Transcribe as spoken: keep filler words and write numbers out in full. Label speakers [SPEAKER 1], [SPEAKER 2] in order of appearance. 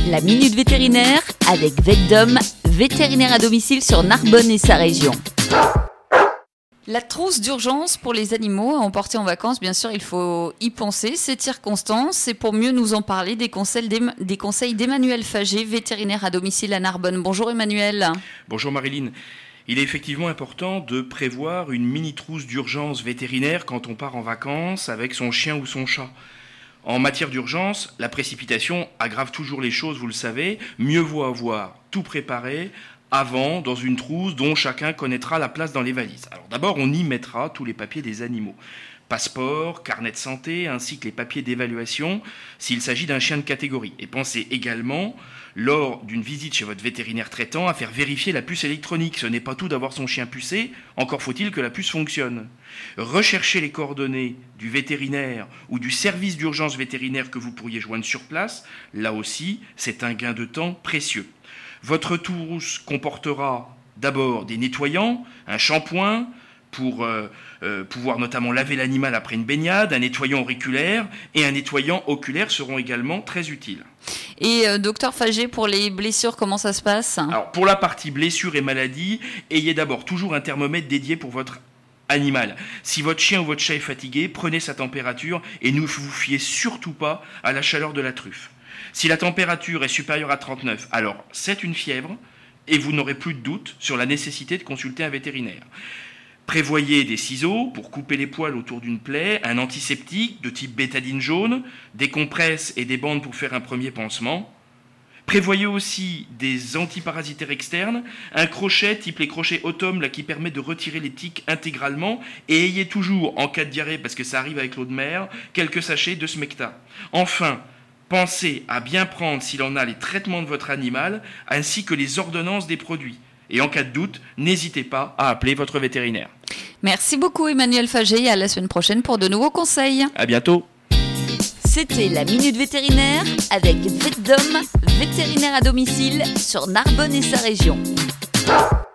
[SPEAKER 1] La Minute Vétérinaire avec Vetdom, vétérinaire à domicile sur Narbonne et sa région. La trousse d'urgence pour les animaux à emporter en vacances, bien sûr, il faut y penser. Cette circonstance, c'est pour mieux nous en parler des conseils, d'Em- des conseils d'Emmanuel Fagé, vétérinaire à domicile à Narbonne. Bonjour Emmanuel.
[SPEAKER 2] Bonjour Marilyn. Il est effectivement important de prévoir une mini-trousse d'urgence vétérinaire quand on part en vacances avec son chien ou son chat. En matière d'urgence, la précipitation aggrave toujours les choses, vous le savez. Mieux vaut avoir tout préparé avant dans une trousse dont chacun connaîtra la place dans les valises. Alors d'abord, on y mettra tous les papiers des animaux. Passeport, carnet de santé, ainsi que les papiers d'évaluation s'il s'agit d'un chien de catégorie. Et pensez également, lors d'une visite chez votre vétérinaire traitant, à faire vérifier la puce électronique. Ce n'est pas tout d'avoir son chien pucé, encore faut-il que la puce fonctionne. Recherchez les coordonnées du vétérinaire ou du service d'urgence vétérinaire que vous pourriez joindre sur place. Là aussi, c'est un gain de temps précieux. Votre trousse comportera d'abord des nettoyants, un shampoing, pour euh, euh, pouvoir notamment laver l'animal après une baignade, un nettoyant auriculaire et un nettoyant oculaire seront également très utiles.
[SPEAKER 1] Et euh, docteur Fagé, pour les blessures, comment ça se passe ?
[SPEAKER 2] Alors pour la partie blessures et maladies, ayez d'abord toujours un thermomètre dédié pour votre animal. Si votre chien ou votre chat est fatigué, prenez sa température et ne vous fiez surtout pas à la chaleur de la truffe. Si la température est supérieure à trente-neuf, alors c'est une fièvre et vous n'aurez plus de doute sur la nécessité de consulter un vétérinaire. Prévoyez des ciseaux pour couper les poils autour d'une plaie, un antiseptique de type bétadine jaune, des compresses et des bandes pour faire un premier pansement. Prévoyez aussi des antiparasitaires externes, un crochet type les crochets Autom là, qui permet de retirer les tiques intégralement, et ayez toujours, en cas de diarrhée, parce que ça arrive avec l'eau de mer, quelques sachets de Smecta. Enfin, pensez à bien prendre, s'il en a, les traitements de votre animal, ainsi que les ordonnances des produits. Et en cas de doute, n'hésitez pas à appeler votre vétérinaire.
[SPEAKER 1] Merci beaucoup Emmanuel Fagé et à la semaine prochaine pour de nouveaux conseils.
[SPEAKER 2] À bientôt.
[SPEAKER 1] C'était la Minute Vétérinaire avec Vetdom, vétérinaire à domicile sur Narbonne et sa région.